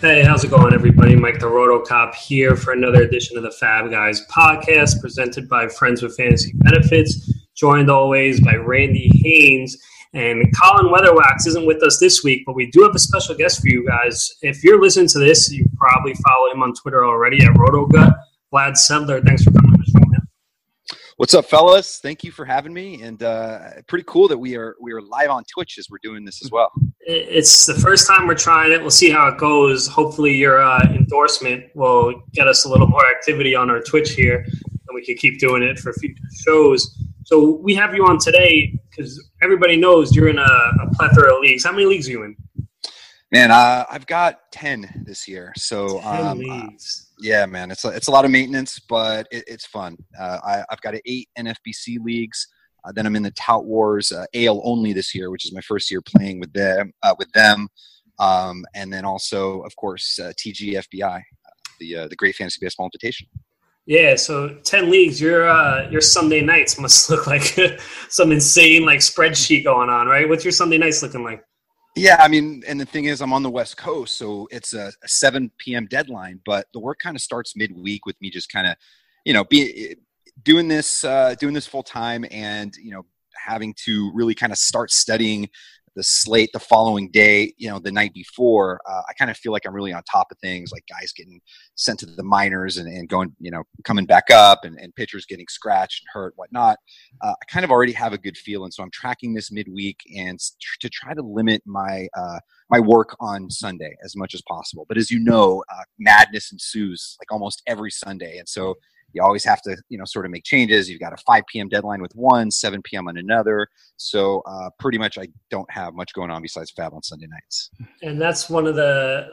Hey, how's it going, everybody? Mike the RotoCop here for another edition of the Fab Guys podcast presented by Friends with Fantasy Benefits, joined always by Randy Haynes. And Colin Weatherwax isn't with us this week, but we do have a special guest for you guys. If you're listening to this, you probably follow him on Twitter already at RotoGut. Vlad Sedler, thanks for coming on the show, man. What's up, fellas? Thank you for having me, and pretty cool that we are live on Twitch as we're doing this as well. It's the first time we're trying it. We'll see how it goes. Hopefully your endorsement will get us a little more activity on our Twitch here, and we can keep doing it for future shows. So we have you on today because everybody knows you're in a plethora of leagues. How many leagues are you in? Man, I've got 10 this year. So 10 leagues. Yeah, man, it's a lot of maintenance, but it's fun. I've got 8 NFBC leagues. Then I'm in the Tout Wars AL only this year, which is my first year playing with them. And then also, of course, TGFBI, the Great Fantasy Baseball Invitation. Yeah, so 10 leagues. Your Sunday nights must look like some insane spreadsheet going on, right? What's your Sunday nights looking like? Yeah, I mean, and the thing is, I'm on the West Coast, so it's a 7 p.m. deadline. But the work kind of starts midweek with me just kind of, doing this full time, and having to really kind of start studying the slate the following day, the night before. I kind of feel like I'm really on top of things, like guys getting sent to the minors and going, coming back up, and pitchers getting scratched and hurt, whatnot. I kind of already have a good feel, and so I'm tracking this midweek and to try to limit my my work on Sunday as much as possible. But as you know, madness ensues like almost every Sunday, and so you always have to, sort of make changes. You've got a 5 p.m. deadline with one, 7 p.m. on another. So pretty much I don't have much going on besides Fab on Sunday nights. And that's one of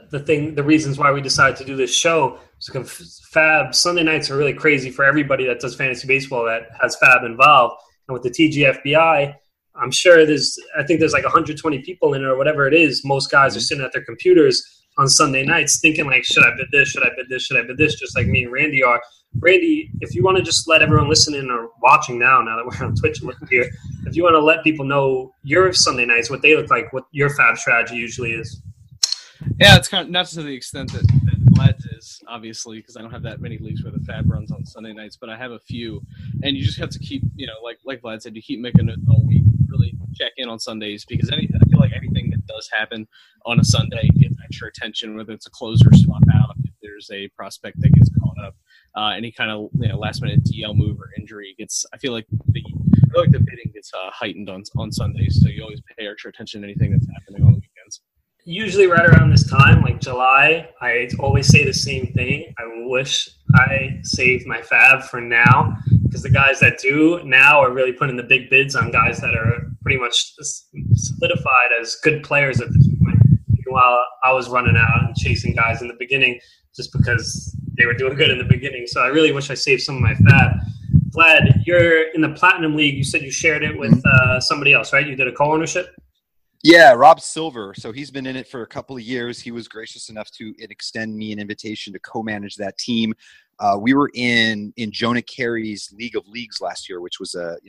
the reasons why we decided to do this show. Because Fab, Sunday nights are really crazy for everybody that does fantasy baseball that has Fab involved. And with the TGFBI, I'm sure there's like 120 people in it or whatever it is. Most guys are sitting at their computers on Sunday nights thinking like, should I bid this? Should I bid this? Should I bid this? Just like me and Randy are. Randy, if you want to just let everyone listening or watching now that we're on Twitch here, if you want to let people know your Sunday nights, what they look like, what your Fab strategy usually is. Yeah, it's kind of not to the extent that Vlad's is, obviously, because I don't have that many leagues where the Fab runs on Sunday nights, but I have a few. And you just have to keep, like Vlad said, you keep making it all week, really check in on Sundays, because I feel like anything that does happen on a Sunday gets extra attention, whether it's a closer swap out, if there's a prospect that gets caught up, any kind of last minute DL move or injury gets. I feel like the bidding gets heightened on Sundays, so you always pay extra attention to anything that's happening on the weekends. Usually right around this time, like July, I always say the same thing. I wish I saved my Fab for now, because the guys that do now are really putting the big bids on guys that are pretty much solidified as good players at this point. While I was running out and chasing guys in the beginning just because they were doing good in the beginning. So I really wish I saved some of my Fab. Vlad, you're in the Platinum League. You said you shared it with somebody else, right? You did a co-ownership? Yeah, Rob Silver. So he's been in it for a couple of years. He was gracious enough to extend me an invitation to co-manage that team. We were in Jonah Carey's League of Leagues last year, which was the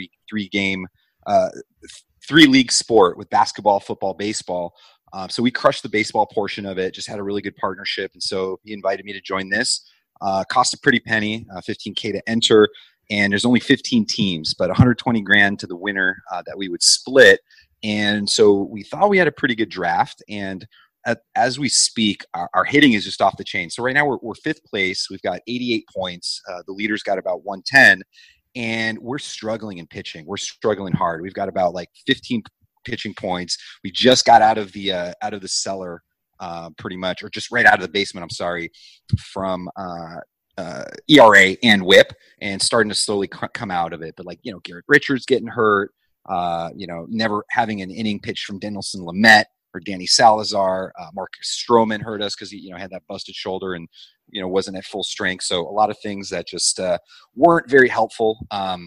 three league sport with basketball, football, baseball. So we crushed the baseball portion of it, just had a really good partnership. And so he invited me to join this. Cost a pretty penny, $15K to enter. And there's only 15 teams, but $120,000 to the winner that we would split. And so we thought we had a pretty good draft. And as we speak, our hitting is just off the chain. So right now we're 5th place. We've got 88 points. The leader's got about 110. And we're struggling in pitching. We're struggling hard. We've got about 15 pitching points. We just got out of the cellar, pretty much, or just right out of the basement. I'm sorry, from ERA and WHIP, and starting to slowly come out of it. But Garrett Richards getting hurt, never having an inning pitch from Dinelson Lamet or Danny Salazar. Marcus Stroman hurt us because he had that busted shoulder and wasn't at full strength. So a lot of things that just weren't very helpful.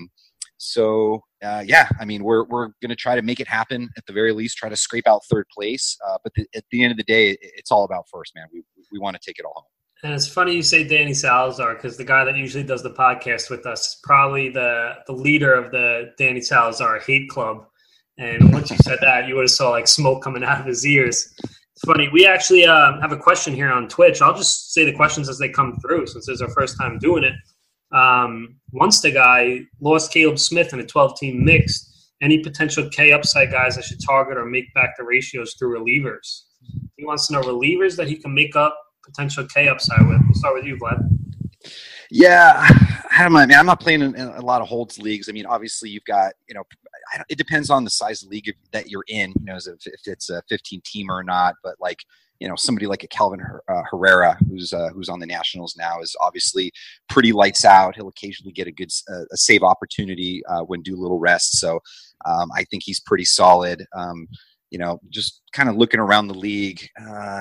We're going to try to make it happen at the very least, try to scrape out 3rd place. But at the end of the day, it's all about first, man. We want to take it all home. And it's funny you say Danny Salazar, because the guy that usually does the podcast with us is probably the leader of the Danny Salazar hate club. And once you said that, you would have saw smoke coming out of his ears. It's funny. We actually have a question here on Twitch. I'll just say the questions as they come through since it's our first time doing it. Once the guy lost Caleb Smith in a 12-team mix, any potential K upside guys I should target or make back the ratios through relievers? He wants to know relievers that he can make up potential K upside with. We'll start with you, Vlad. Yeah, I don't know, man. I'm not playing in a lot of holds leagues. I mean, obviously you've got, it depends on the size of the league that you're in, if it's a 15-teamer or not. But like, somebody like a Kelvin Herrera, who's on the Nationals now, is obviously pretty lights out. He'll occasionally get a good a save opportunity when Doolittle rests. So I think he's pretty solid. Just kind of looking around the league.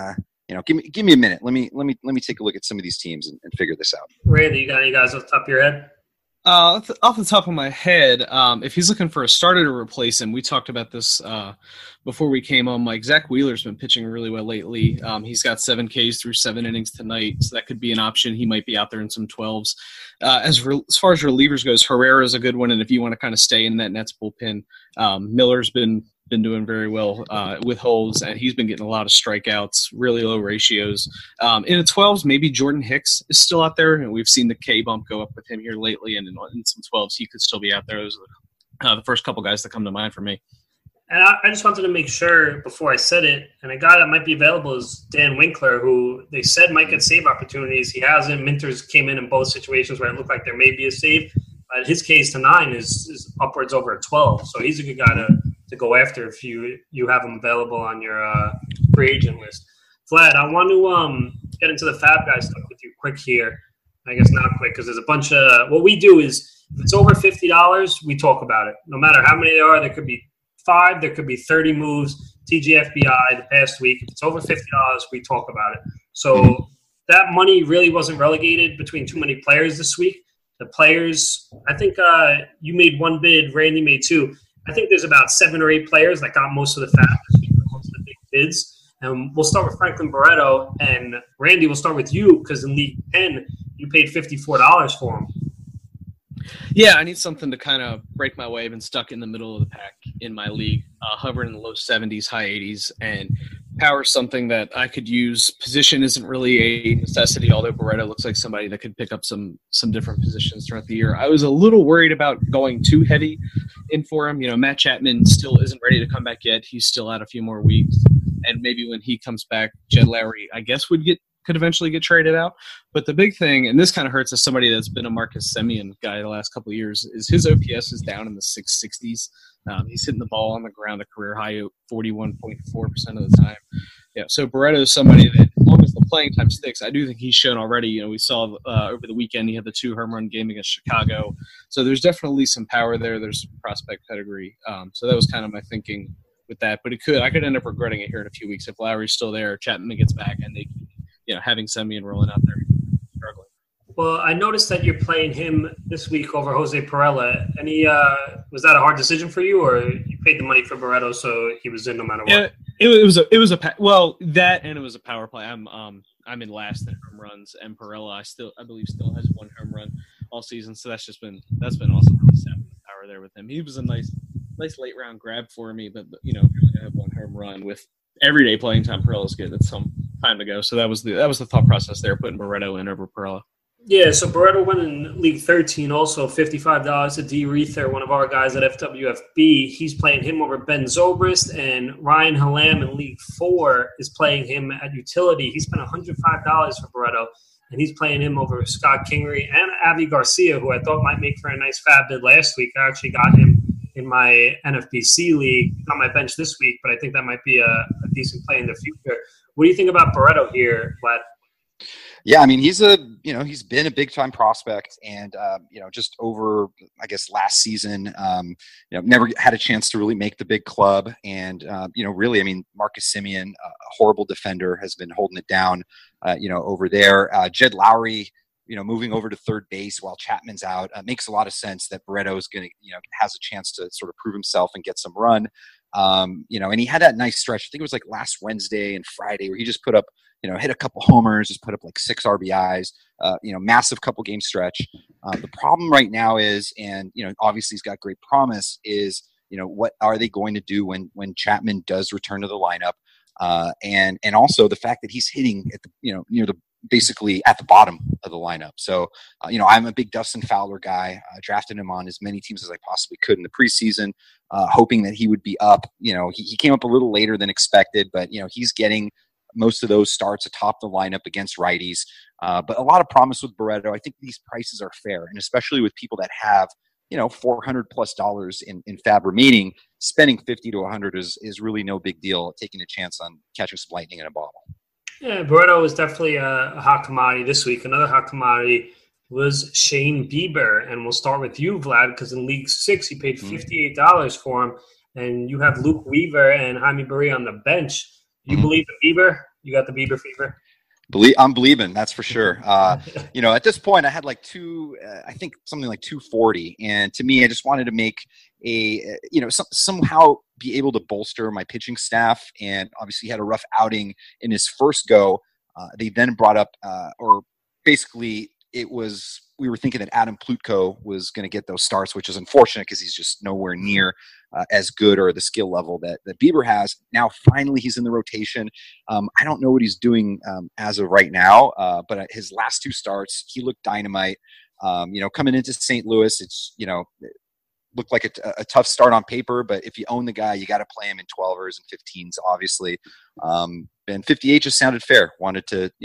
Give me a minute. Let me take a look at some of these teams and figure this out. Randy, you got any guys off the top of your head? Off the top of my head, if he's looking for a starter to replace him, we talked about this before we came on. Mike, Zach Wheeler's been pitching really well lately. He's got 7 Ks through 7 innings tonight, so that could be an option. He might be out there in some 12s. As far as relievers goes, Herrera is a good one, and if you want to kind of stay in that Nets bullpen, Miller's been doing very well with holds, and he's been getting a lot of strikeouts, really low ratios. In the 12s, maybe Jordan Hicks is still out there, and we've seen the K bump go up with him here lately, and in some 12s, he could still be out there. Those are the first couple guys that come to mind for me. And I just wanted to make sure before I said it, and a guy that might be available is Dan Winkler, who they said might get save opportunities. He hasn't. Minters came in both situations where it looked like there may be a save. But his Ks to 9 is upwards over a 12, so he's a good guy to go after if you have him available on your free agent list. Vlad, I want to get into the Fab guy stuff with you quick here. I guess not quick because there's a bunch of – what we do is if it's over $50, we talk about it. No matter how many there are, there could be 5, there could be 30 moves. TGFBI the past week, if it's over $50, we talk about it. So that money really wasn't relegated between too many players this week. The players, I think you made 1 bid, Randy made 2. I think there's about 7 or 8 players that got most of the Fab this week, most of the big bids. And we'll start with Franklin Barreto, and Randy, we'll start with you because in League 10, you paid $54 for him. Yeah, I need something to kind of break my way. I've been stuck in the middle of the pack in my league, hovering in the low 70s, high 80s, and power is something that I could use. Position isn't really a necessity, although Barreto looks like somebody that could pick up some different positions throughout the year. I was a little worried about going too heavy in for him. Matt Chapman still isn't ready to come back yet. He's still out a few more weeks, and maybe when he comes back, Jed Lowry, I guess, could eventually get traded out. But the big thing, and this kind of hurts as somebody that's been a Marcus Semien guy the last couple of years, is his OPS is down in the 660s. He's hitting the ball on the ground a career high 41.4% of the time. Yeah, so Barreto is somebody that, as long as the playing time sticks, I do think he's shown already. We saw over the weekend he had the 2 home run game against Chicago. So there's definitely some power there. There's some prospect pedigree. So that was kind of my thinking with that. But I could end up regretting it here in a few weeks if Lowry's still there, Chapman gets back, and they having Semien rolling out there struggling. Well, I noticed that you're playing him this week over Jose Perella. Was that a hard decision for you, or you paid the money for Barreto so he was in no matter what? Yeah, it was a power play. I'm in last in home runs, and Perella I believe still has 1 home run all season. So that's been awesome. The power there with him. He was a nice late round grab for me, but if you're going to have 1 home run with everyday playing time, Perella's good. That's some time to go. So that was the thought process there, putting Barreto in over Perella. Yeah, so Barreto went in League 13 also, $55 a D. Reether, one of our guys at FWFB. He's playing him over Ben Zobrist, and Ryan Halam in League 4 is playing him at Utility. He spent $105 for Barreto, and he's playing him over Scott Kingery and Avi Garcia, who I thought might make for a nice Fab bid last week. I actually got him in my NFBC league on my bench this week, but I think that might be a decent play in the future. What do you think about Barreto here, Vlad? Yeah, I mean, he's been a big time prospect, and just over, I guess, last season, never had a chance to really make the big club, and really, I mean, Marcus Semien, a horrible defender, has been holding it down, over there. Jed Lowry, moving over to third base while Chapman's out, makes a lot of sense that Barreto is going to, has a chance to sort of prove himself and get some run. And he had that nice stretch. I think it was like last Wednesday and Friday where he just put up, hit a couple homers, just put up like 6 RBIs, massive couple game stretch. The problem right now is, and, obviously he's got great promise, is, what are they going to do when Chapman does return to the lineup? and also the fact that he's hitting at the, near the, basically at the bottom of the lineup. So, I'm a big Dustin Fowler guy. I drafted him on as many teams as I possibly could in the preseason, hoping that he would be up. He came up a little later than expected, but, he's getting most of those starts atop the lineup against righties. But a lot of promise with Barreto. I think these prices are fair, and especially with people that have, $400+ in fab remaining, spending 50 to 100 is really no big deal. Taking a chance on catching some lightning in a bottle. Yeah, Barreto was definitely a hot commodity this week. Another hot commodity was Shane Bieber, and we'll start with you, Vlad, because in League 6 you paid $58 for him, and you have Luke Weaver and Jaime Barria on the bench. You believe in Bieber? You got the Bieber fever? I'm believing, that's for sure. At this point, I had like something like 240, and to me, I just wanted to make somehow be able to bolster my pitching staff, and obviously had a rough outing in his first go. They then brought up, we were thinking that Adam Plutko was going to get those starts, which is unfortunate because he's just nowhere near as good or the skill level that Bieber has. Now, finally, he's in the rotation. I don't know what he's doing as of right now, but his last 2 starts, he looked dynamite. Coming into St. Louis, it's, looked like a tough start on paper, but if you own the guy, you got to play him in 12ers and 15s, obviously. And 58 just sounded fair. Wanted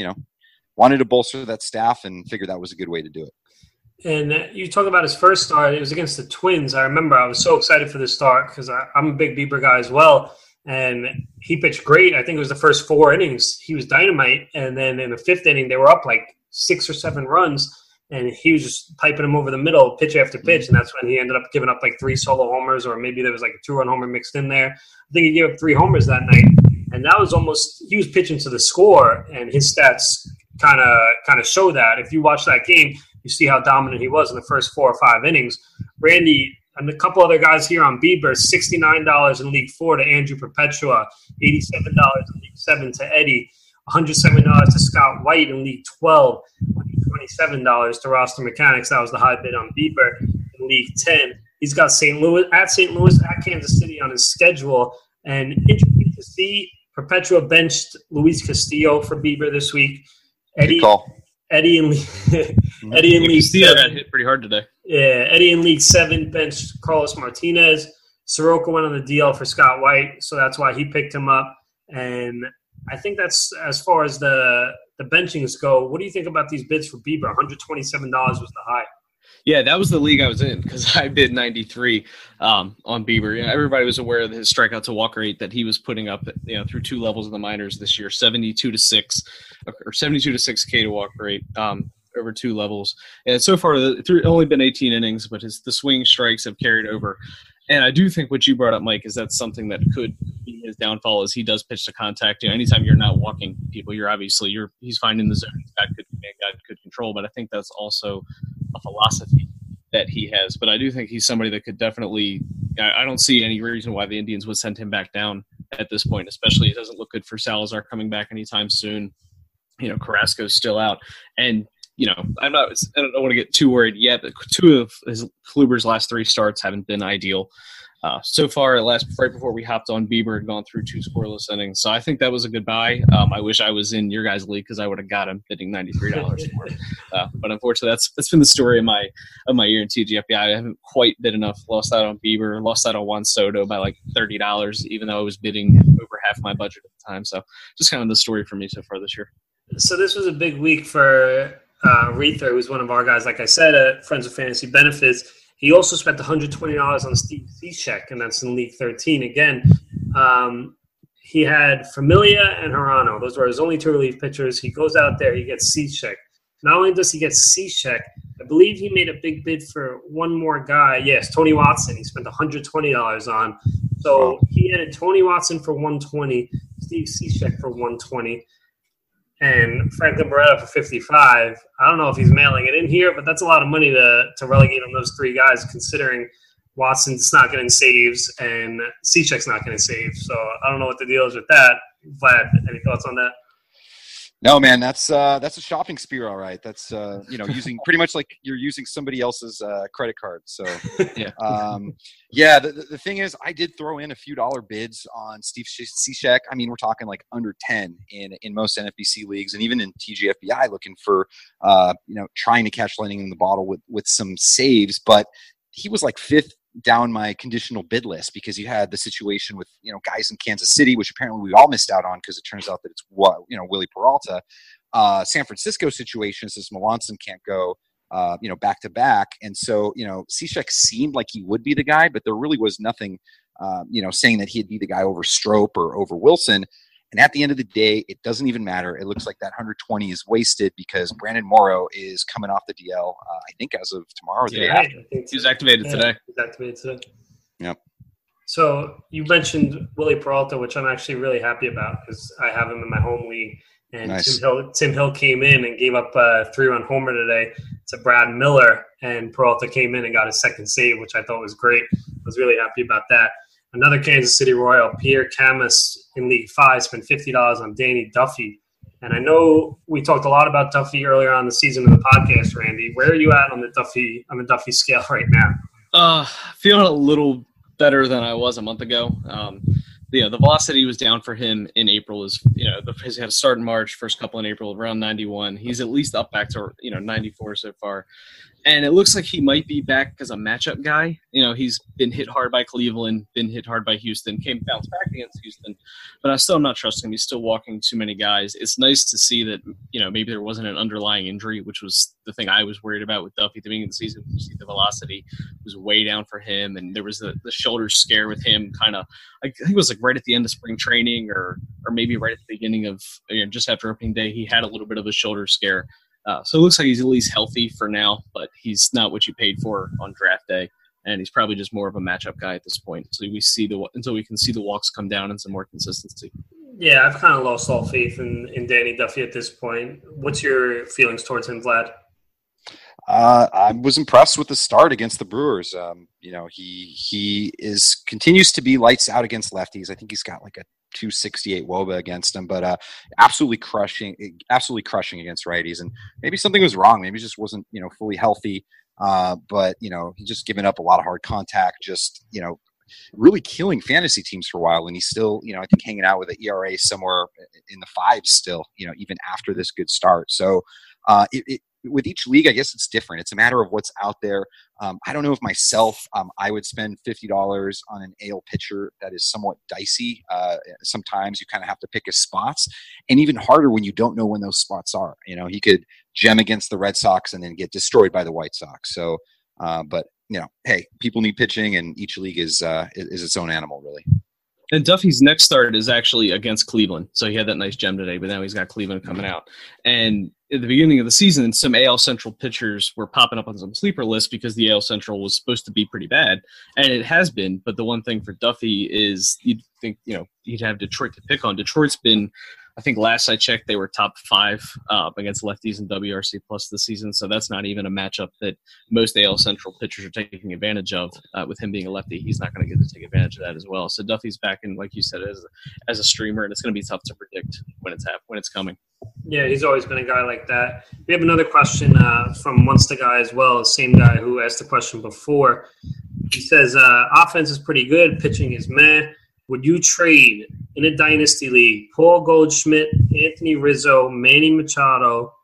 to bolster that staff and figured that was a good way to do it. And you talk about his first start. It was against the Twins. I remember I was so excited for this start because I'm a big Bieber guy as well. And he pitched great. I think it was the first 4 innings. He was dynamite. And then in the 5th inning, they were up like 6 or 7 runs. And he was just piping them over the middle, pitch after pitch. And that's when he ended up giving up like 3 solo homers, or maybe there was like a 2-run homer mixed in there. I think he gave up 3 homers that night. And that was he was pitching to the score, and his stats kind of show that. If you watch that game, you see how dominant he was in the first 4 or 5 innings. Randy and a couple other guys here on Bieber, $69 in League 4 to Andrew Perpetua, $87 in League 7 to Eddie, $107 to Scott White in League 12, $27 to Roster Mechanics. That was the high bid on Bieber in League 10. He's got St. Louis, at Kansas City on his schedule. And interesting to see, Perpetua benched Luis Castillo for Bieber this week. Good call. Eddie in League 7 got hit pretty hard today. Yeah, Eddie in League 7 benched Carlos Martinez. Soroka went on the DL for Scott White, so that's why he picked him up. And I think that's as far as the benchings go. What do you think about these bids for Bieber? $127 was the high. Yeah, that was the league I was in because I bid 93 on Bieber. Yeah, everybody was aware of his strikeout to walk rate that he was putting up, through 2 levels of the minors this year, 72-6 or 72-6 K to walk rate over 2 levels. And so far, only been 18 innings, but the swing strikes have carried over. And I do think what you brought up, Mike, is that's something that could be his downfall is he does pitch to contact. Anytime you're not walking people, he's finding the zone. He's got good control, but I think that's also a philosophy that he has. But I do think he's somebody that could definitely – I don't see any reason why the Indians would send him back down at this point, especially it doesn't look good for Salazar coming back anytime soon. Carrasco's still out. And I don't want to get too worried yet, but 2 of Kluber's last 3 starts haven't been ideal. So far, right before we hopped on, Bieber had gone through 2 scoreless innings. So I think that was a good buy. I wish I was in your guys' league because I would have got him bidding $93 for it. But unfortunately, that's been the story of my year in TGFBI. I haven't quite bid enough. Lost out on Bieber. Lost out on Juan Soto by like $30, even though I was bidding over half my budget at the time. So just kind of the story for me so far this year. So this was a big week for Reether, who's one of our guys, like I said, at Friends of Fantasy Benefits. He also spent $120 on Steve Cishek, and that's in League 13. Again, he had Familia and Hirano. Those were his only 2 relief pitchers. He goes out there, he gets Cishek. Not only does he get Cishek, I believe he made a big bid for one more guy. Yes, Tony Watson. He spent $120 on. So he added Tony Watson for $120, Steve Cishek for $120. And Franklin Barreto for $55. I don't know if he's mailing it in here, but that's a lot of money to relegate on those 3 guys, considering Watson's not getting saves and Cishek's not getting saves. So I don't know what the deal is with that. Vlad, any thoughts on that? No, man, that's a shopping spree, all right. That's using pretty much like you're using somebody else's credit card. So yeah. The thing is, I did throw in a few dollar bids on Steve Cishek. I mean, we're talking like under 10 in most NFBC leagues, and even in TGFBI, looking for trying to catch lightning in the bottle with some saves, but he was like fifth down my conditional bid list because you had the situation with guys in Kansas City, which apparently we all missed out on because it turns out that it's Willie Peralta. San Francisco situation says Melanson can't go back to back, and so Cishek seemed like he would be the guy, but there really was nothing saying that he'd be the guy over Strop or over Wilson. And at the end of the day, it doesn't even matter. It looks like that 120 is wasted because Brandon Morrow is coming off the DL, I think as of tomorrow or the day after. He was activated today. He's activated today. Yep. So you mentioned Willie Peralta, which I'm actually really happy about because I have him in my home league. And nice. Tim Hill came in and gave up a 3-run homer today to Brad Miller, and Peralta came in and got his second save, which I thought was great. I was really happy about that. Another Kansas City Royal, Pierre Camus in League 5, spent $50 on Danny Duffy. And I know we talked a lot about Duffy earlier on the season of the podcast, Randy. Where are you at on the Duffy scale right now? Feeling a little better than I was a month ago. The velocity was down for him in April. He had a start in March, first couple in April, around 91. He's at least up back to 94 so far. And it looks like he might be back as a matchup guy. He's been hit hard by Cleveland, been hit hard by Houston, bounced back against Houston. But I still am not trusting him. He's still walking too many guys. It's nice to see that, maybe there wasn't an underlying injury, which was the thing I was worried about with Duffy at the beginning of the season. You see the velocity was way down for him. And there was the shoulder scare with him kind of, I think it was like right at the end of spring training or maybe right at the beginning of, just after opening day, he had a little bit of a shoulder scare. So it looks like he's at least healthy for now, but he's not what you paid for on draft day, and he's probably just more of a matchup guy at this point. So until we can see the walks come down and some more consistency. Yeah, I've kind of lost all faith in Danny Duffy at this point. What's your feelings towards him, Vlad? I was impressed with the start against the Brewers. He continues to be lights out against lefties. I think he's got like a 268 WOBA against him, but absolutely crushing against righties. And maybe something was wrong. Maybe he just wasn't fully healthy. But he just given up a lot of hard contact. Just really killing fantasy teams for a while. And he's still I think hanging out with an ERA somewhere in the 5s still. Even after this good start. So with each league, I guess it's different. It's a matter of what's out there. I don't know if myself, I would spend $50 on an AL pitcher. That is somewhat dicey. Sometimes you kind of have to pick his spots, and even harder when you don't know when those spots are. He could gem against the Red Sox and then get destroyed by the White Sox. So, but hey, people need pitching, and each league is its own animal, really. And Duffy's next start is actually against Cleveland. So he had that nice gem today, but now he's got Cleveland coming out. And at the beginning of the season, some AL Central pitchers were popping up on some sleeper lists because the AL Central was supposed to be pretty bad. And it has been. But the one thing for Duffy is you'd think, he'd have Detroit to pick on. Detroit's been, I think last I checked, they were top 5 against lefties in WRC plus this season. So that's not even a matchup that most AL Central pitchers are taking advantage of. With him being a lefty, he's not going to get to take advantage of that as well. So Duffy's back in, like you said, as a streamer, and it's going to be tough to predict when it's coming. Yeah, he's always been a guy like that. We have another question from Once the Guy as well, same guy who asked the question before. He says, offense is pretty good, pitching is meh. Would you trade in a dynasty league Paul Goldschmidt, Anthony Rizzo, Manny Machado?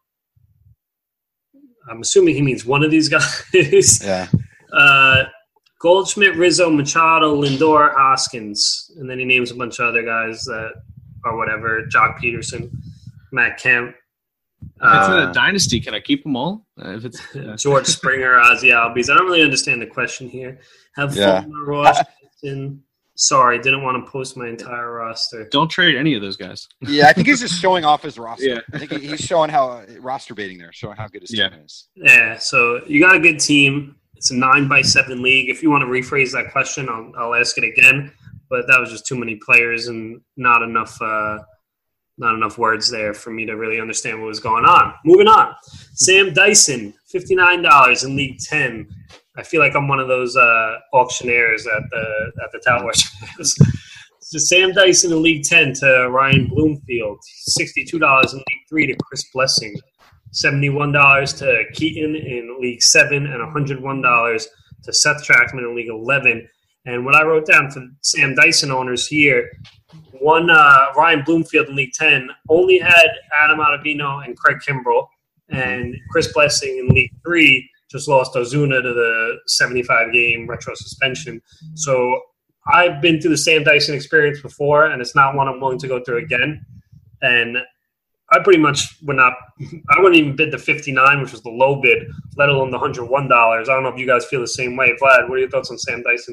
I'm assuming he means one of these guys. Yeah. Goldschmidt, Rizzo, Machado, Lindor, Hoskins. And then he names a bunch of other guys that or whatever, Jock Peterson, Matt Kemp. If it's in a dynasty, can I keep them all? If it's George Springer, Ozzie Albies. I don't really understand the question here. Have fun, Ross. Sorry, didn't want to post my entire roster. Don't trade any of those guys. Yeah, I think he's just showing off his roster. Yeah. I think he's showing how roster baiting there, showing how good his team is. Yeah, so you got a good team. It's a 9x7 league. If you want to rephrase that question, I'll ask it again. But that was just too many players and not enough words there for me to really understand what was going on. Moving on. Sam Dyson, $59 in League 10. I feel like I'm one of those auctioneers at the tower. to Sam Dyson in League 10 to Ryan Bloomfield, $62 in League 3 to Chris Blessing, $71 to Keaton in League 7, and $101 to Seth Trackman in League 11. And what I wrote down for Sam Dyson owners here, one Ryan Bloomfield in League 10 only had Adam Ottavino and Craig Kimbrell, and Chris Blessing in League 3 just lost Ozuna to the 75-game retro suspension. So I've been through the Sam Dyson experience before, and it's not one I'm willing to go through again. And I pretty much I wouldn't even bid the 59, which was the low bid, let alone the $101. I don't know if you guys feel the same way. Vlad, what are your thoughts on Sam Dyson?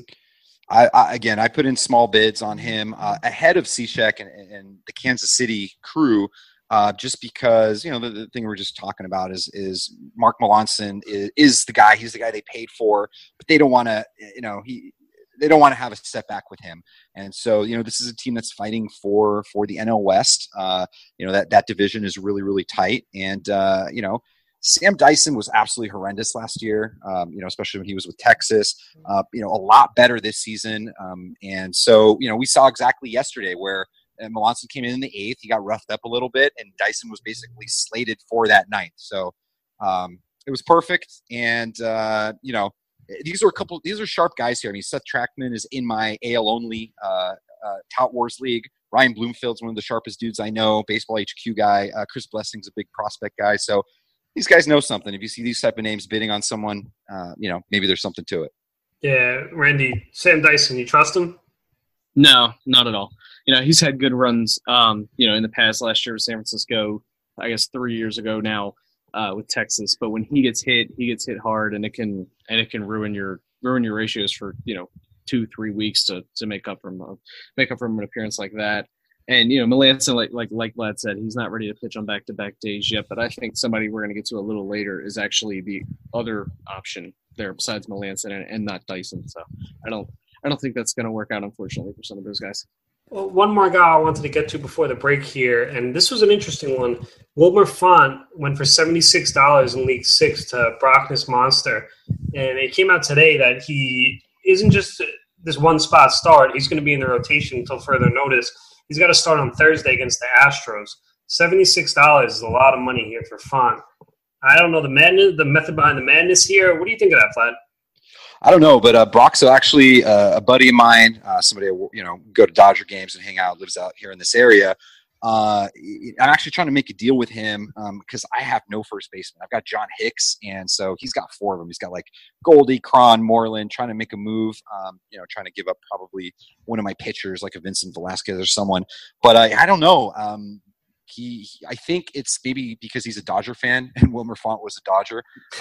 I put in small bids on him ahead of Cishek and the Kansas City crew, just because, the thing we're just talking about is Mark Melanson is the guy. He's the guy they paid for, but they don't want to, they don't want to have a setback with him. And so, this is a team that's fighting for the NL West. That division is really, really tight. And, Sam Dyson was absolutely horrendous last year, especially when he was with Texas, a lot better this season. And so, we saw exactly yesterday where Melanson came in the 8th. He got roughed up a little bit, and Dyson was basically slated for that 9th. So it was perfect. And, these are sharp guys here. I mean, Seth Trackman is in my AL only Tout Wars League. Ryan Bloomfield's one of the sharpest dudes I know, Baseball HQ guy. Chris Blessing's a big prospect guy. So these guys know something. If you see these type of names bidding on someone, maybe there's something to it. Yeah, Randy, Sam Dyson, you trust him? No, not at all. He's had good runs, in the past. Last year with San Francisco, I guess 3 years ago now, with Texas. But when he gets hit hard, and it can ruin your ratios for 2-3 weeks to make up from an appearance like that. And Melanson, like Vlad said, he's not ready to pitch on back-to-back days yet. But I think somebody we're going to get to a little later is actually the other option there besides Melanson and not Dyson. So I don't think that's going to work out, unfortunately, for some of those guys. Well, one more guy I wanted to get to before the break here, and this was an interesting one. Wilmer Font went for $76 in League 6 to Brockness Monster, and it came out today that he isn't just this one-spot start. He's going to be in the rotation until further notice. He's got to start on Thursday against the Astros. $76 is a lot of money here for Font. I don't know the method behind the madness here. What do you think of that, Vlad? I don't know, but Brock's actually a buddy of mine, somebody I go to Dodger games and hang out, lives out here in this area. I'm actually trying to make a deal with him because I have no first baseman. I've got John Hicks, and so he's got 4 of them. He's got like Goldie, Cron, Moreland, trying to make a move, trying to give up probably one of my pitchers like a Vincent Velasquez or someone. But I don't know. I think it's maybe because he's a Dodger fan and Wilmer Font was a Dodger.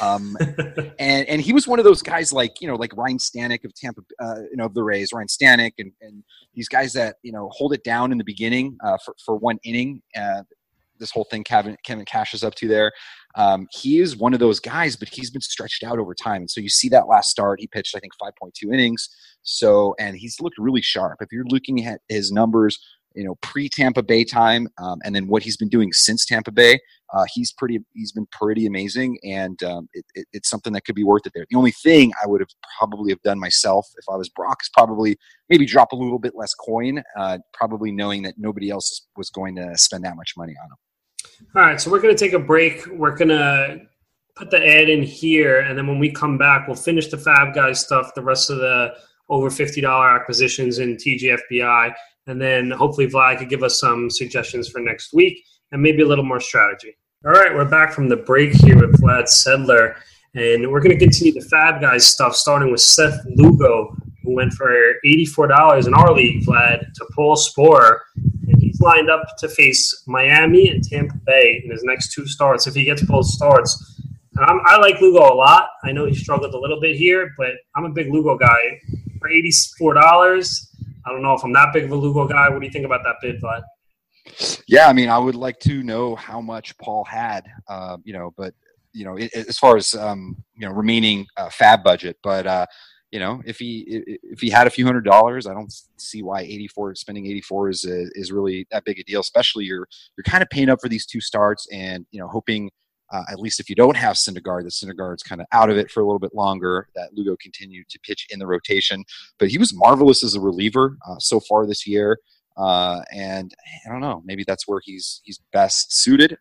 And he was one of those guys like Ryan Stanek of Tampa, of the Rays, Ryan Stanek and these guys that, hold it down in the beginning for one inning. This whole thing Kevin Cash is up to there. He is one of those guys, but he's been stretched out over time. And so you see that last start, he pitched, I think, 5.2 innings. So, and he's looked really sharp. If you're looking at his numbers, pre-Tampa Bay time, and then what he's been doing since Tampa Bay, he's been pretty amazing, and it's something that could be worth it there. The only thing I would have probably have done myself if I was Brock is probably maybe drop a little bit less coin, probably knowing that nobody else was going to spend that much money on him. All right, so we're going to take a break. We're going to put the ad in here, and then when we come back, we'll finish the Fab Guys stuff, the rest of the over $50 acquisitions in TGFBI. And then hopefully Vlad could give us some suggestions for next week and maybe a little more strategy. All right, we're back from the break here with Vlad Sedler. And we're going to continue the Fab Guys stuff, starting with Seth Lugo, who went for $84 in our league, Vlad, to Paul Sporer. And he's lined up to face Miami and Tampa Bay in his next 2 starts, if he gets both starts. I like Lugo a lot. I know he struggled a little bit here, but I'm a big Lugo guy. For $84, I don't know if I'm that big of a Lugo guy. What do you think about that bid, Vlad? Yeah, I mean, I would like to know how much Paul had, but as far as remaining fab budget. But if he had a few $100s, I don't see why spending 84 is really that big a deal. Especially you're kind of paying up for these 2 starts and hoping at least if you don't have Syndergaard, that Syndergaard's kind of out of it for a little bit longer, that Lugo continued to pitch in the rotation. But he was marvelous as a reliever so far this year. And I don't know, maybe that's where he's best suited.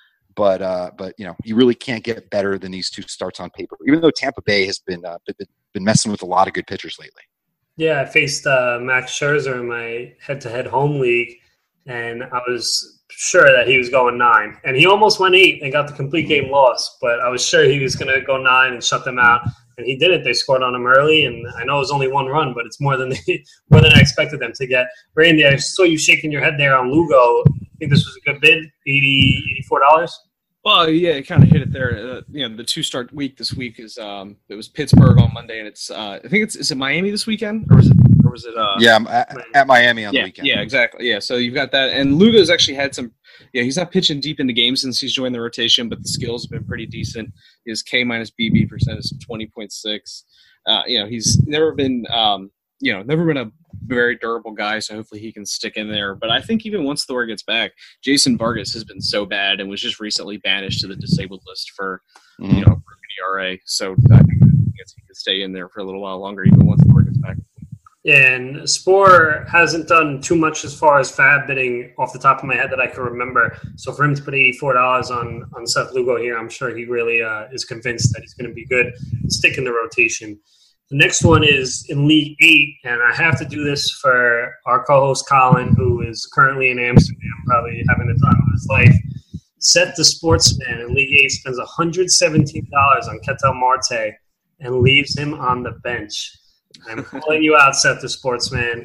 But you really can't get better than these two starts on paper, even though Tampa Bay has been messing with a lot of good pitchers lately. Yeah, I faced Max Scherzer in my head-to-head home league, and I was sure that he was going 9. And he almost went 8 and got the complete game loss, but I was sure he was going to go 9 and shut them out. And he did it. They scored on him early, and I know it was only 1 run, but it's more than I expected them to get. Randy, I saw you shaking your head there on Lugo. I think this was a good bid, $84. Well, yeah, it kind of hit it there. The 2-start week this week is it was Pittsburgh on Monday, and it's I think is it Miami this weekend, or was it? Yeah, I'm at Miami on the weekend. Yeah, exactly. Yeah, so you've got that, and Lugo's actually had some. Yeah, he's not pitching deep in the game since he's joined the rotation, but the skills have been pretty decent. His K-BB percent is 20.6. He's never been a very durable guy, so hopefully he can stick in there. But I think even once Thor gets back, Jason Vargas has been so bad and was just recently banished to the disabled list for broken ERA. So I think he can stay in there for a little while longer, even once Thor gets back. Yeah, and Spore hasn't done too much as far as fab bidding off the top of my head that I can remember. So for him to put $84 on Seth Lugo here, I'm sure he really is convinced that he's going to be good and stick in the rotation. The next one is in League 8, and I have to do this for our co-host Colin, who is currently in Amsterdam, probably having the time of his life. Seth the Sportsman in League 8 spends $117 on Ketel Marte and leaves him on the bench. I'm calling you out, Seth the Sportsman.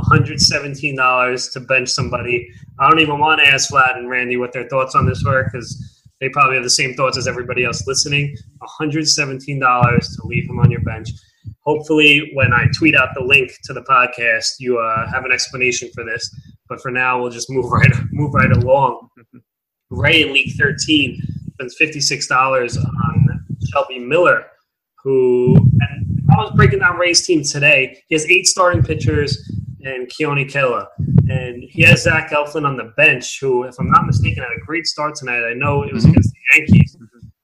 $117 to bench somebody. I don't even want to ask Vlad and Randy what their thoughts on this were, because they probably have the same thoughts as everybody else listening. $117 to leave him on your bench. Hopefully, when I tweet out the link to the podcast, you have an explanation for this. But for now, we'll just move right along. Ray in League 13 spends $56 on Shelby Miller, who – I was breaking down Ray's team today. He has 8 starting pitchers and Keone Kela. And he has Zach Eflin on the bench, who, if I'm not mistaken, had a great start tonight. I know it was against the Yankees.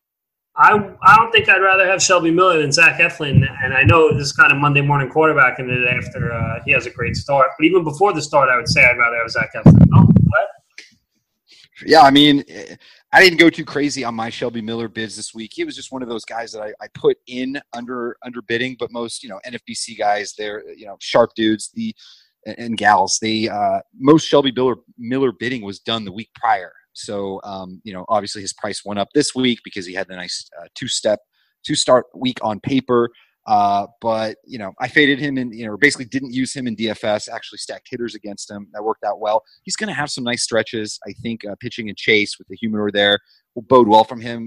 I don't think I'd rather have Shelby Miller than Zach Eflin. And I know this is kind of Monday morning quarterbacking it after he has a great start. But even before the start, I would say I'd rather have Zach Eflin. Oh, what? Yeah, I mean, I didn't go too crazy on my Shelby Miller bids this week. He was just one of those guys that I put in under bidding, but most, NFBC guys, they're, sharp dudes, and gals, most Shelby Miller bidding was done the week prior. So, obviously his price went up this week because he had the nice 2-start week on paper. But I faded him and, basically didn't use him in DFS, actually stacked hitters against him. That worked out well. He's going to have some nice stretches. I think pitching and chase with the humidor there will bode well from him,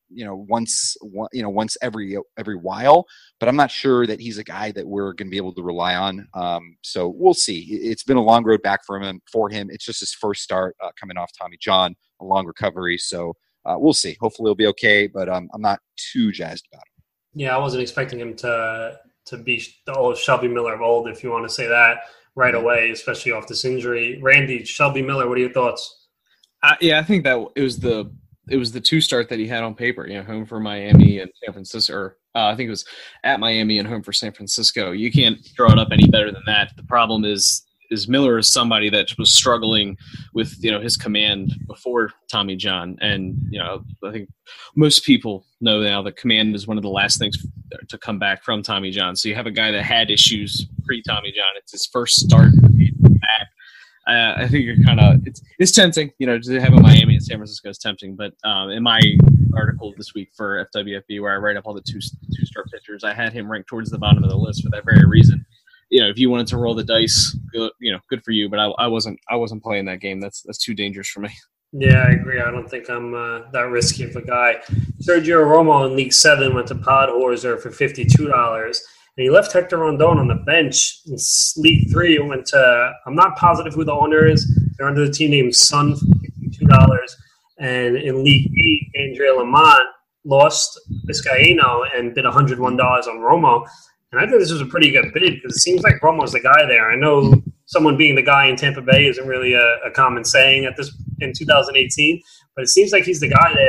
once every while, but I'm not sure that he's a guy that we're going to be able to rely on. So we'll see. It's been a long road back for him. It's just his first start coming off Tommy John, a long recovery. So we'll see. Hopefully he'll be okay, but I'm not too jazzed about him. Yeah, I wasn't expecting him to be the old Shelby Miller of old, if you want to say that, right away, especially off this injury. Randy, Shelby Miller, what are your thoughts? I think that it was the 2-start that he had on paper, home for Miami and San Francisco, or I think it was at Miami and home for San Francisco. You can't draw it up any better than that. The problem is Miller is somebody that was struggling with, his command before Tommy John. And, I think most people know now that command is one of the last things to come back from Tommy John. So you have a guy that had issues pre-Tommy John. It's his first start back. I think you're kind of it's tempting, to have a Miami and San Francisco is tempting. But in my article this week for FWFB, where I write up all the 2-star pitchers, I had him ranked towards the bottom of the list for that very reason. If you wanted to roll the dice, good for you. But I wasn't playing that game. That's too dangerous for me. Yeah, I agree. I don't think I'm that risky of a guy. Sergio Romo in League 7 went to Podhorzer for $52. And he left Hector Rondon on the bench. In League 3, it went to, I'm not positive who the owner is. They're under the team name Sun for $52. And in League 8, Andrea Lamont lost Vizcaíno and bid $101 on Romo. And I think this was a pretty good bid because it seems like Romo's the guy there. I know someone being the guy in Tampa Bay isn't really a common saying in 2018, but it seems like he's the guy there.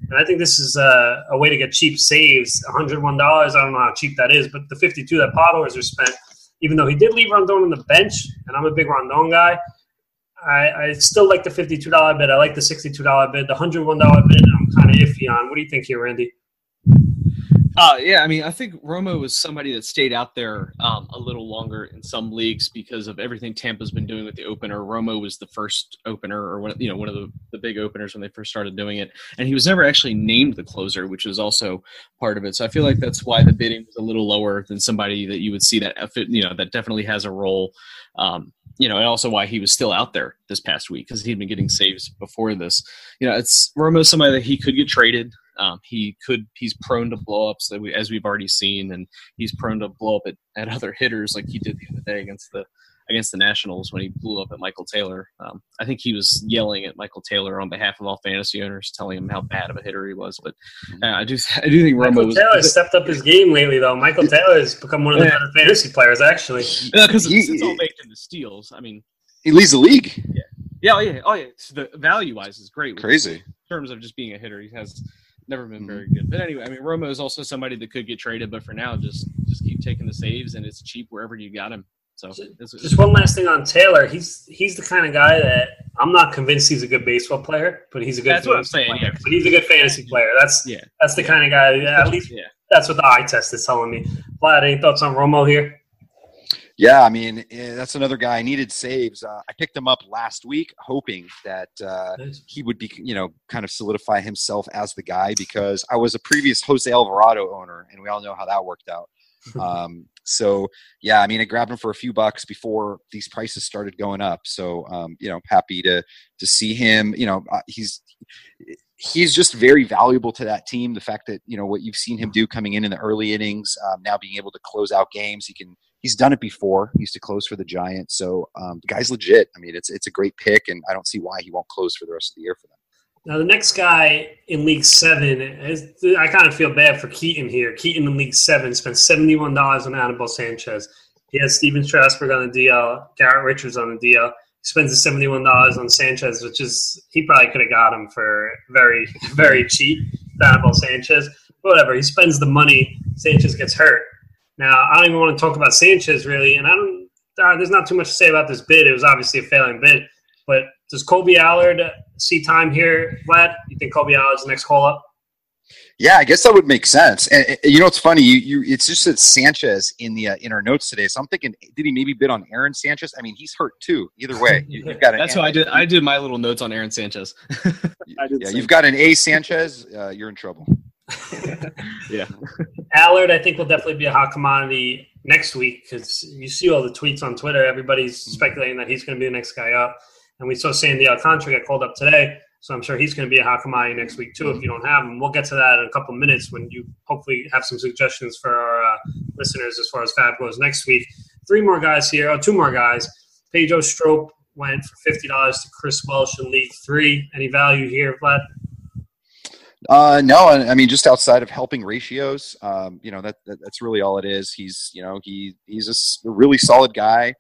And I think this is a way to get cheap saves. $101, I don't know how cheap that is, but the $52 that Podolers spent, even though he did leave Rondon on the bench, and I'm a big Rondon guy, I still like the $52 bid. I like the $62 bid. The $101 bid, I'm kind of iffy on. What do you think here, Randy? Yeah, I mean, I think Romo was somebody that stayed out there a little longer in some leagues because of everything Tampa's been doing with the opener. Romo was the first opener, or one of the big openers when they first started doing it, and he was never actually named the closer, which was also part of it. So I feel like that's why the bidding was a little lower than somebody that you would see that that definitely has a role. And also why he was still out there this past week because he'd been getting saves before this. It's Romo's somebody that he could get traded. He's prone to blow ups as we've already seen, and he's prone to blow up at other hitters like he did the other day against the Nationals when he blew up at Michael Taylor. I think he was yelling at Michael Taylor on behalf of all fantasy owners, telling him how bad of a hitter he was. But I do think Romo Taylor stepped up his game lately, though. Michael Taylor has become one of the better fantasy players, actually. Because it's all baked into steals. I mean, he leads the league. Yeah. Oh yeah. So the value-wise is great. Crazy. In terms of just being a hitter, he has never been very good. But anyway, I mean, Romo is also somebody that could get traded, but for now, just keep taking the saves, and it's cheap wherever you got him. So just one last thing on Taylor. He's the kind of guy that I'm not convinced he's a good baseball player, but he's a good. That's what I'm saying. Yeah, but he's a good fantasy player. That's the kind of guy. At least that's what the eye test is telling me. Vlad, any thoughts on Romo here? Yeah, I mean, that's another guy. I needed saves. I picked him up last week, hoping that he would be, kind of solidify himself as the guy because I was a previous Jose Alvarado owner, and we all know how that worked out. So, yeah, I mean, I grabbed him for a few bucks before these prices started going up. So, happy to see him. He's just very valuable to that team. The fact that, what you've seen him do coming in the early innings, now being able to close out games, he's done it before. He used to close for the Giants. So the guy's legit. I mean, it's a great pick, and I don't see why he won't close for the rest of the year for them. Now, the next guy in League 7, I kind of feel bad for Keaton here. Keaton in League 7 spent $71 on Anibal Sanchez. He has Steven Strasburg on the DL, Garrett Richards on the DL. He spends the $71 on Sanchez, which is he probably could have got him for very, very cheap, Anibal Sanchez. But whatever, he spends the money. Sanchez gets hurt. Now, I don't even want to talk about Sanchez, really, and there's not too much to say about this bid. It was obviously a failing bid. But does Kolby Allard see time here, Vlad? You think Kolby Allard's the next call-up? Yeah, I guess that would make sense. And it's funny. It's just that Sanchez in our notes today. So I'm thinking, did he maybe bid on Aaron Sanchez? I mean, he's hurt too. Either way, you've got that's what I did. I did my little notes on Aaron Sanchez. You've got an A Sanchez. You're in trouble. Yeah. Allard, I think, will definitely be a hot commodity next week because you see all the tweets on Twitter. Everybody's speculating that he's going to be the next guy up. And we saw Sandy Alcantara get called up today, so I'm sure he's going to be a hot commodity next week too if you don't have him. We'll get to that in a couple of minutes when you hopefully have some suggestions for our listeners as far as FAB goes next week. Two more guys. Pedro Strop went for $50 to Chris Welsh in League 3. Any value here, Vlad? No, I mean, just outside of helping ratios, that's really all it is. He's a really solid guy.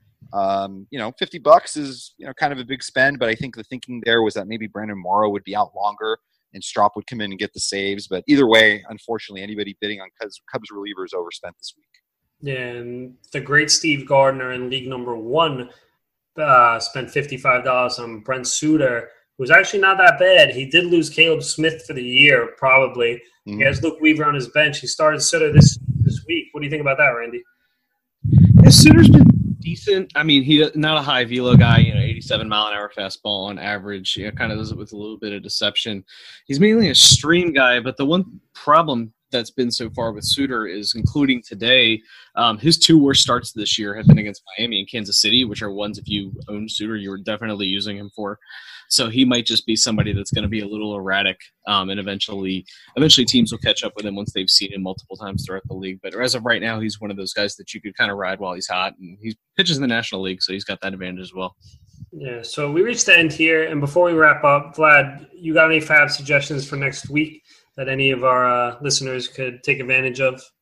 $50 is, kind of a big spend, but I think the thinking there was that maybe Brandon Morrow would be out longer and Strop would come in and get the saves. But either way, unfortunately, anybody bidding on Cubs relievers overspent this week. Yeah, and the great Steve Gardner in League number 1 spent $55 on Brent Suter, who's actually not that bad. He did lose Caleb Smith for the year, probably. Mm-hmm. He has Luke Weaver on his bench. He started Suter this week. What do you think about that, Randy? Yeah, Suter's been decent. I mean, he's not a high velo guy, 87 mile an hour fastball on average. Kind of does it with a little bit of deception. He's mainly a stream guy, but the one problem that's been so far with Suter is, including today, his 2 worst starts this year have been against Miami and Kansas City, which are ones if you own Suter, you were definitely using him for. So he might just be somebody that's going to be a little erratic, and eventually teams will catch up with him once they've seen him multiple times throughout the league. But as of right now, he's one of those guys that you could kind of ride while he's hot, and he pitches in the National League, so he's got that advantage as well. Yeah, so we reached the end here, and before we wrap up, Vlad, you got any FAB suggestions for next week that any of our listeners could take advantage of?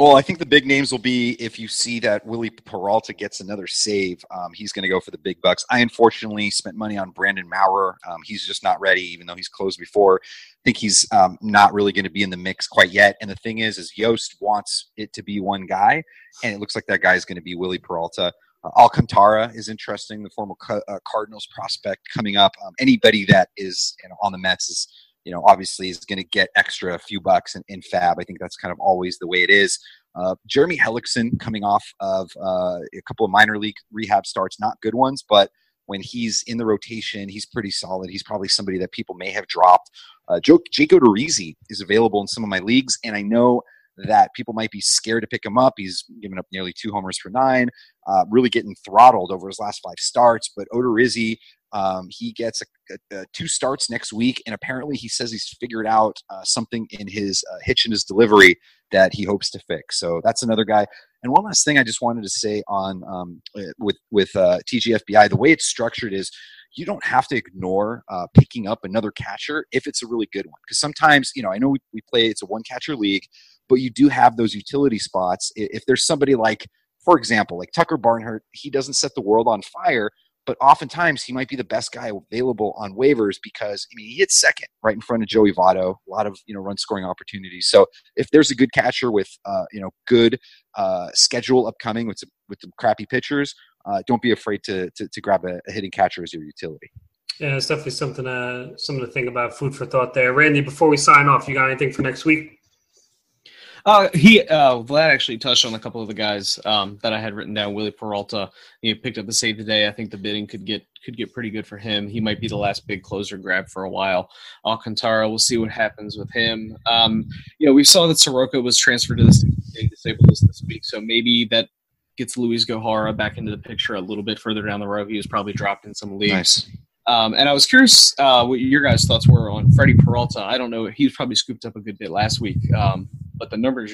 Well, I think the big names will be if you see that Willie Peralta gets another save, he's going to go for the big bucks. I unfortunately spent money on Brandon Maurer. He's just not ready, even though he's closed before. I think he's not really going to be in the mix quite yet. And the thing is Yost wants it to be one guy, and it looks like that guy is going to be Willie Peralta. Alcantara is interesting, the former Cardinals prospect coming up. Anybody that is on the Mets is, obviously is going to get extra few bucks in fab. I think that's kind of always the way it is. Jeremy Hellickson coming off of a couple of minor league rehab starts, not good ones, but when he's in the rotation, he's pretty solid. He's probably somebody that people may have dropped. Jake Odorizzi is available in some of my leagues, and I know that people might be scared to pick him up. He's given up nearly 2 homers per 9, really getting throttled over his last 5 starts. But Odorizzi, he gets 2 starts next week, and apparently he says he's figured out something in his hitch in his delivery that he hopes to fix. So that's another guy. And one last thing I just wanted to say on with TGFBI, the way it's structured is you don't have to ignore picking up another catcher if it's a really good one. Because sometimes, I know we play, it's a 1-catcher league, but you do have those utility spots. If there's somebody like, for example, like Tucker Barnhart, he doesn't set the world on fire, but oftentimes he might be the best guy available on waivers because, he hits second right in front of Joey Votto, a lot of, run scoring opportunities. So if there's a good catcher with, good schedule upcoming with some crappy pitchers, don't be afraid to grab a hitting catcher as your utility. Yeah, it's definitely something to think about. Food for thought there. Randy, before we sign off, you got anything for next week? Vlad actually touched on a couple of the guys that I had written down. Willie Peralta, he picked up the save today. I think the bidding could get pretty good for him. He might be the last big closer grab for a while. Alcantara, we'll see what happens with him. We saw that Soroka was transferred to the disabled list this week, so maybe that gets Luis Gohara back into the picture a little bit further down the road. He was probably dropped in some leagues. Nice. And I was curious what your guys' thoughts were on Freddie Peralta. I don't know. He was probably scooped up a good bit last week. But the numbers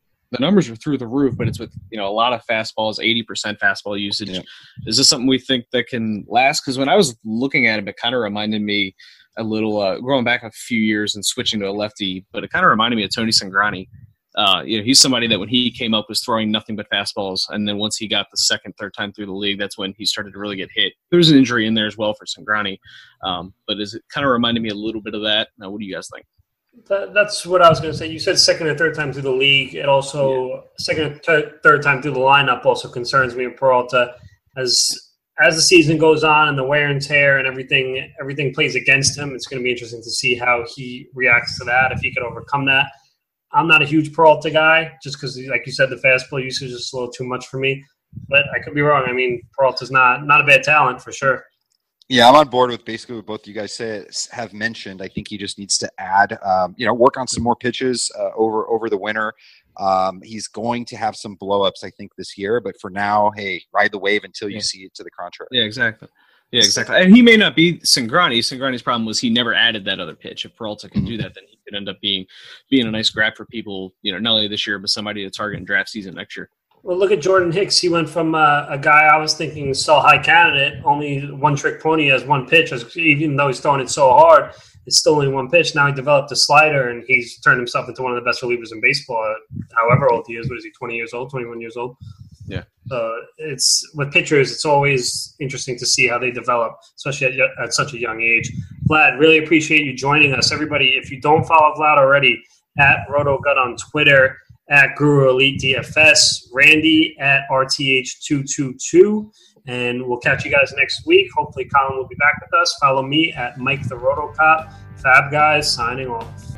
are through the roof, but it's with, a lot of fastballs, 80% fastball usage. Yeah. Is this something we think that can last? Because when I was looking at it kind of reminded me a little, going back a few years and switching to a lefty, but it kind of reminded me of Tony Sangrani. He's somebody that when he came up was throwing nothing but fastballs. And then once he got the second, third time through the league, that's when he started to really get hit. There was an injury in there as well for Sangrani. But is it kind of reminded me a little bit of that? Now, what do you guys think? That's what I was going to say. You said second and third time through the league. It also second and third time through the lineup also concerns me with Peralta. As the season goes on and the wear and tear and everything plays against him, it's going to be interesting to see how he reacts to that, if he could overcome that. I'm not a huge Peralta guy just because, like you said, the fastball usage is a little too much for me. But I could be wrong. Peralta's not a bad talent for sure. Yeah, I'm on board with basically what both you guys have mentioned. I think he just needs to add, work on some more pitches over the winter. He's going to have some blow-ups, I think, this year. But for now, hey, ride the wave until you see it to the contrary. Yeah, exactly. And he may not be Sangrani. Sangrani's problem was he never added that other pitch. If Peralta can do that, then he could end up being a nice grab for people, not only this year, but somebody to target in draft season next year. Well, look at Jordan Hicks. He went from a guy I was thinking sell high candidate, only one-trick pony, has one pitch. Even though he's throwing it so hard, it's still only one pitch. Now he developed a slider, and he's turned himself into one of the best relievers in baseball, however old he is. What is he, 20 years old, 21 years old? Yeah. So it's with pitchers, it's always interesting to see how they develop, especially at such a young age. Vlad, really appreciate you joining us. Everybody, if you don't follow Vlad already, at RotoGut on Twitter, at Guru Elite DFS, Randy at RTH222, and we'll catch you guys next week. Hopefully Colin will be back with us. Follow me at Mike the Rotocop. Fab guys, signing off.